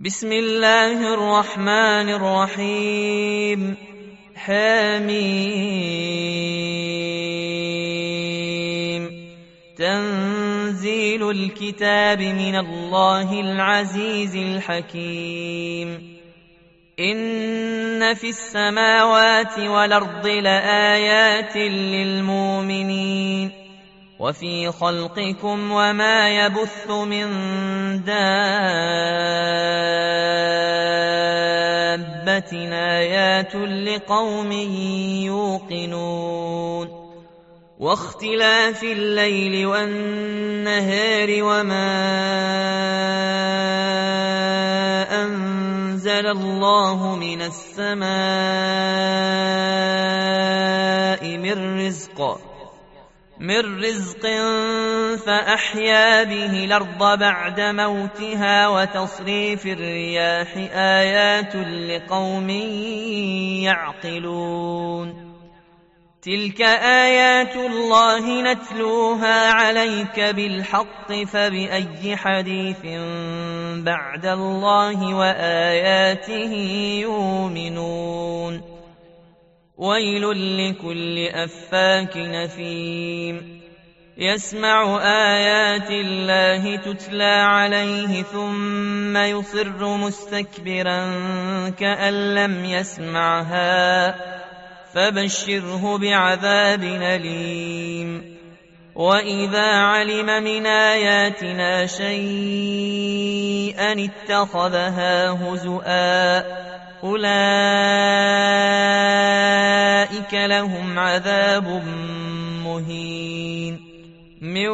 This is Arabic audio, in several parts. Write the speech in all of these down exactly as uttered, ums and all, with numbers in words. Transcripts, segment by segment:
بسم الله الرحمن الرحيم. حميم. تنزيل الكتاب من الله العزيز الحكيم. إن في السماوات والأرض لآيات للمؤمنين وفي خلقكم وما يبث من دابة آيات لقوم يوقنون واختلاف الليل والنهار وما أنزل الله من السماء من رزق من رزق فأحيا به الأرض بعد موتها وتصريف الرياح آيات لقوم يعقلون. تلك آيات الله نتلوها عليك بالحق فبأي حديث بعد الله وآياته يؤمنون. ويل لكل أفاك أثيم يسمع آيات الله تتلى عليه ثم يصر مستكبرا كأن لم يسمعها فبشره بعذاب أليم. وإذا علم من آياتنا شيئا اتخذها هزؤا أولئك لهم عذاب مهين من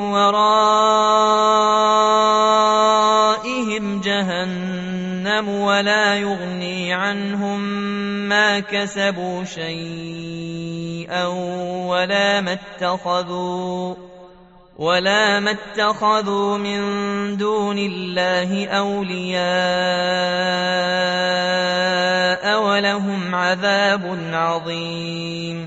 ورائهم جهنم ولا يغني عنهم ما كسبوا شيئا ولا ما اتخذوا ولا ما اتخذوا من دون الله أولياء ولهم عذاب عظيم.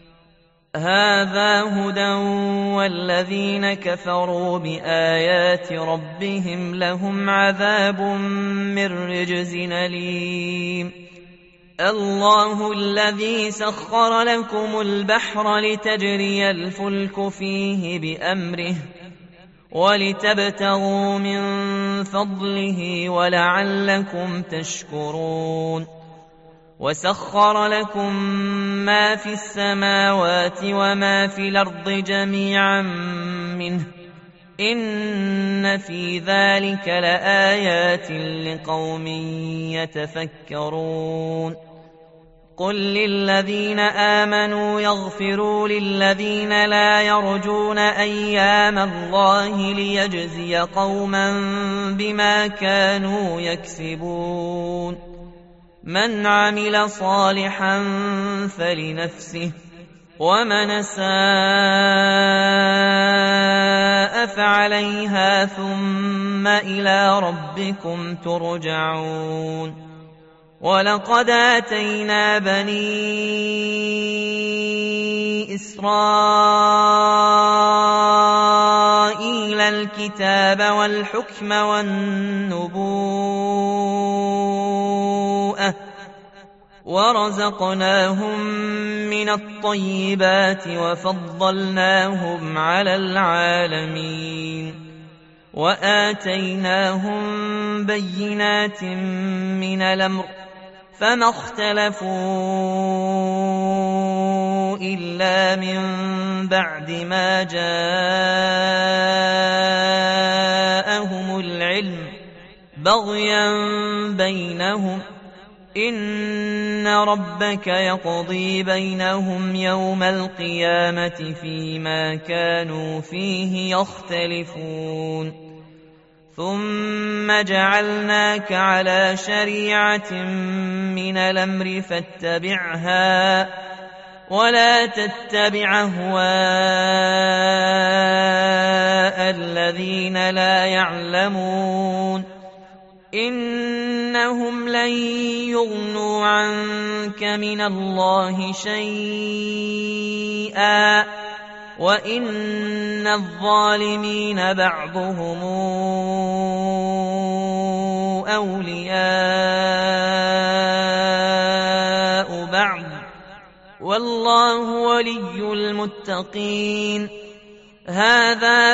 هذا هدى والذين كفروا بآيات ربهم لهم عذاب من رجز أليم. الله الذي سخر لكم البحر لتجري الفلك فيه بأمره ولتبتغوا من فضله ولعلكم تشكرون. وسخر لكم ما في السماوات وما في الأرض جميعا منه إن في ذلك لآيات لقوم يتفكرون. قل للذين آمنوا يغفروا للذين لا يرجون أيام الله ليجزي قوما بما كانوا يكسبون. من عمل صالحا فلنفسه ومن أساء فعليها ثم إلى ربكم ترجعون. ولقد آتينا بني إسرائيل الكتاب والحكم والنبوءة ورزقناهم من الطيبات وفضلناهم على العالمين وآتيناهم بينات من الأمر فما اختلفوا إلا من بعد ما جاءهم العلم بغيا بينهم إن ربك يقضي بينهم يوم القيامة فيما كانوا فيه يختلفون. ثم جعلناك على شريعة من الأمر فاتبعها ولا تتبع أهواء الذين لا يعلمون إنهم لن يغنوا عنك من الله شيئا وإن الظالمين بعضهم أولياء بعض والله ولي المتقين. هذا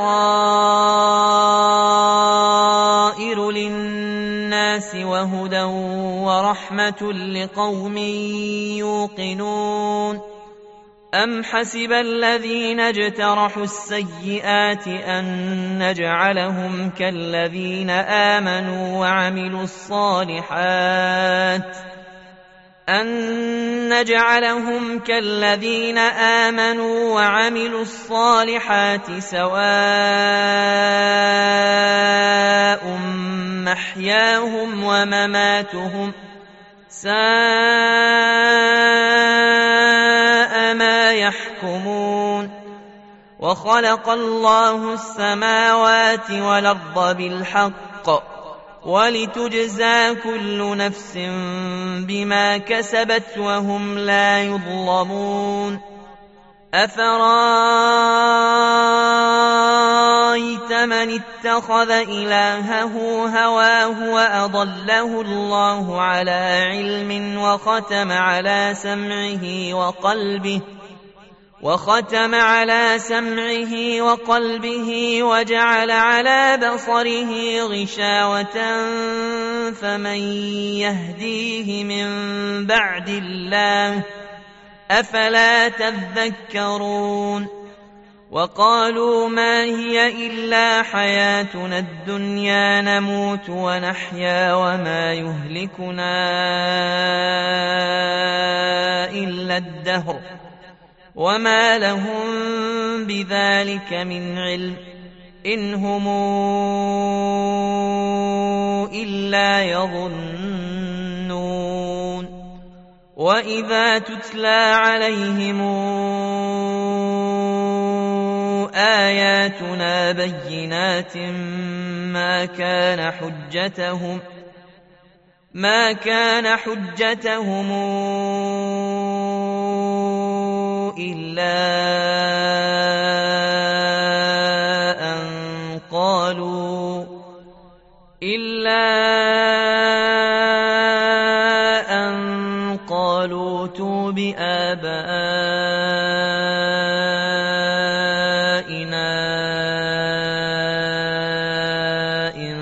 بصائر للناس وهدى ورحمة لقوم يوقنون. أم حسب الذين اجترحوا السيئات أن نجعلهم كالذين آمنوا وعملوا الصالحات أن نجعلهم كالذين آمنوا وعملوا الصالحات سواء محياهم ومماتهم ساء ما يحكمون. وخلق الله السماوات والأرض بالحق ولتجزى كل نفس بما كسبت وهم لا يظلمون. أفرأيت من اتخذ إلهه هواه وأضله الله على علم وختم على سمعه وقلبه وختم على سمعه وقلبه وجعل على بصره غشاوة فمن يهديه من بعد الله أفلا تذكرون. وقالوا ما هي إلا حياتنا الدنيا نموت ونحيا وما يهلكنا إلا الدهر وما لهم بذلك من علم إن هم إلا يظنون. وإذا تتلى عليهم آياتنا بينات ما كان حجتهم ما كان حجتهم إلا أن قالوا إلا أن قالوا ائتوا بآبائنا إن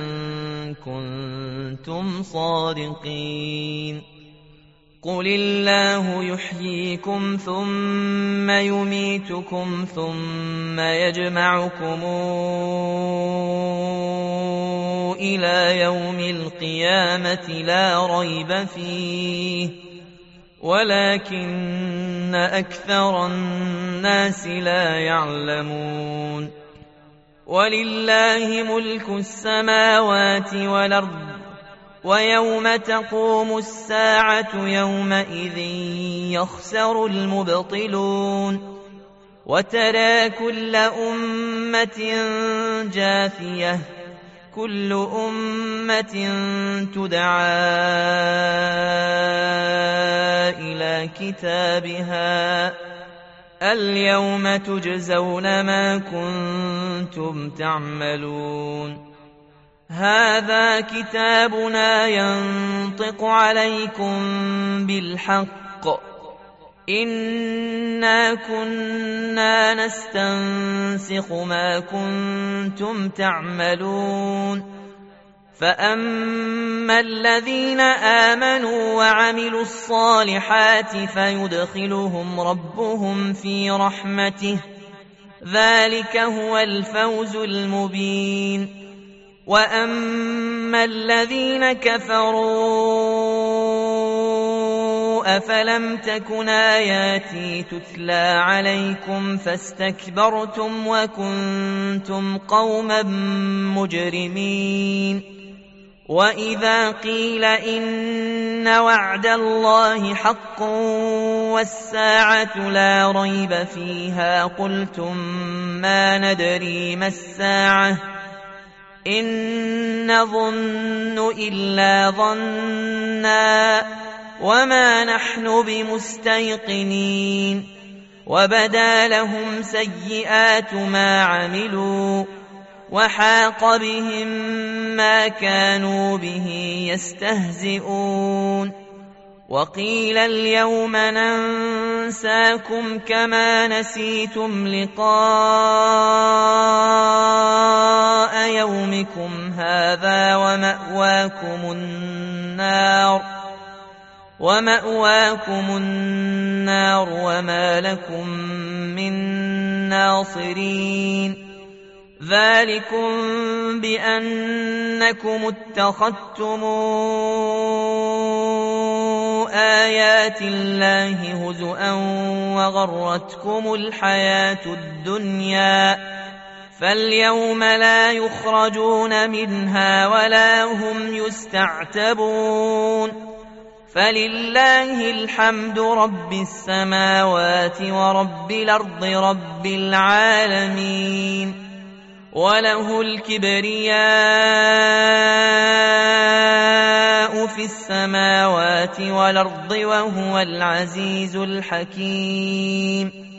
كنتم صادقين. قل الله يحييكم ثم يميتكم ثم يجمعكم إلى يوم القيامة لا ريب فيه ولكن أكثر الناس لا يعلمون. ولله ملك السماوات والأرض ويوم تقوم الساعة يومئذ يخسر المبطلون. وترى كل أمة جاثية كل أمة تدعى إلى كتابها اليوم تجزون ما كنتم تعملون. هذا كتابنا ينطق عليكم بالحق إنا كنا نستنسخ ما كنتم تعملون. فأما الذين آمنوا وعملوا الصالحات فيدخلهم ربهم في رحمته ذلك هو الفوز المبين. وأما الذين كفروا أفلم تكن آياتي تتلى عليكم فاستكبرتم وكنتم قوما مجرمين. وإذا قيل إن وعد الله حق والساعة لا ريب فيها قلتم ما ندري ما الساعة إن نظن إلا ظنا وما نحن بمستيقنين. وبدا لهم سيئات ما عملوا وحاق بهم ما كانوا به يستهزئون وقيل اليوم ننساكم كما نسيتم لقاء يومكم هذا ومأواكم النار ومأواكم النار وما لكم من ناصرين ذلكم بأنكم اتخذتم آيات الله هزؤا وغرتكم الحياة الدنيا فاليوم لا يخرجون منها ولا هم يستعتبون فلله الحمد رب السماوات ورب الأرض رب العالمين وله الكبرياء في السماوات والأرض وهو العزيز الحكيم